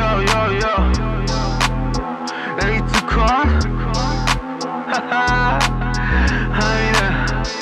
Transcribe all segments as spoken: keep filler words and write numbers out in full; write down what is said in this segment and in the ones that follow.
یا یا یا ای تو کان همینه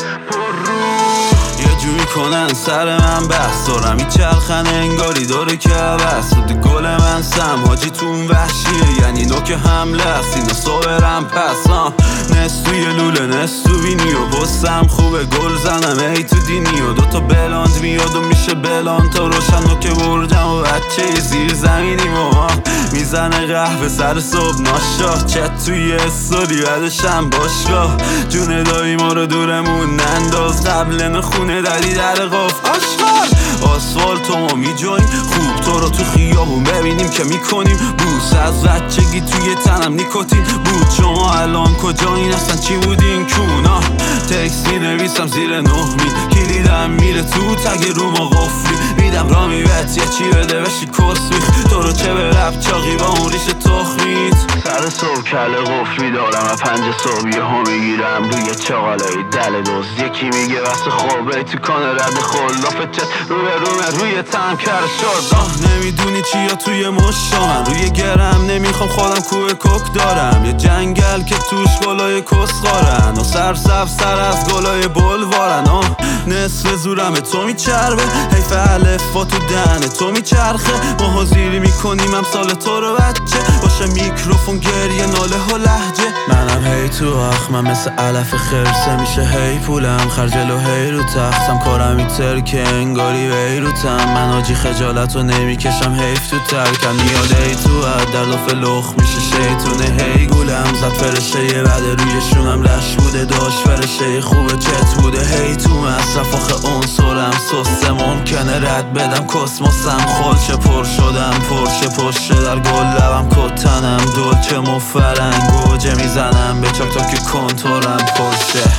پر رو یه جوری کنن سر من بس دارم این چرخن انگاری داره که بس دی گل من سم حاجی تون وحشیه یعنی نوک حمله است اینا صورم پس ها نست توی لوله نست تو بینی و بستم خوبه گل زنم ای تو دینی و دوتا بلاند میاد و میشه بلاند تا روشن نوک برجم و بچه زیر زمینیم و میزنه قهوه سر صبح ناشا چت توی استوری بعدشم باشگاه جون دایی ما رو دورمون ننداز قبل نخونه دری در قف آشغال آسفالتو ما میجویم خوب تو رو تو خیابون ببینیم که میکنیم بوس از بچگی توی تنم نیکوتین بود شما الان کجایین اصلا چی بودین کونا تکسی نویسم زیر نه میل کلیدم میره تو تگ رو ما قفلی میدم را میبت یه چی بده بشی کسمیخ تو رو چه به رب چاقی با اون ریش تخمیت سر صبح کل قفلی دارم و پنج صبح یه ها میگیرم روی چاقالایی دل دوست یکی میگه واسه خوبه تو کانه رد خلافه چت رو به رومه روی تم کر شد آه نمیدونی چیا توی مشامن روی گرم نمیخوام خودم کوه کک دارم یه جنگل که توش گلای کسخارن و سر سبز سر از گلای بلوارن آه نصف زورم تو میچربه حیف الفا تو دهنه تو میچرخه ماها زیری میکنیم امسال تو رو بچه باشه میکروفون گریه ناله و لحجه منم هی تو آخ من مثل علف خرسه میشه هی پولم خرجلو هی رو تختم کارم ایتر که انگاری بیروتم من آجی خجالت رو نمیکشم حیف تو ترکم میاد ای تو عد در لافه لخ میشه شیطونه هی گولم زد فرشه یه بده روی شونم رش بوده داشت فرشه خوبه چت بوده هی تو مصرف آخه اون سرم سسته ممکنه رد بدم کسموسم خالچه پر شدم پرشه پشه در گل لبم کتنم دلچه مفرنگ گوجه میزنم به چاک تا که کنتورم پرشه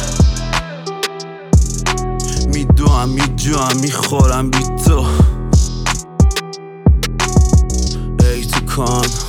میدوام میجوام میخورم بی تو ای تو کان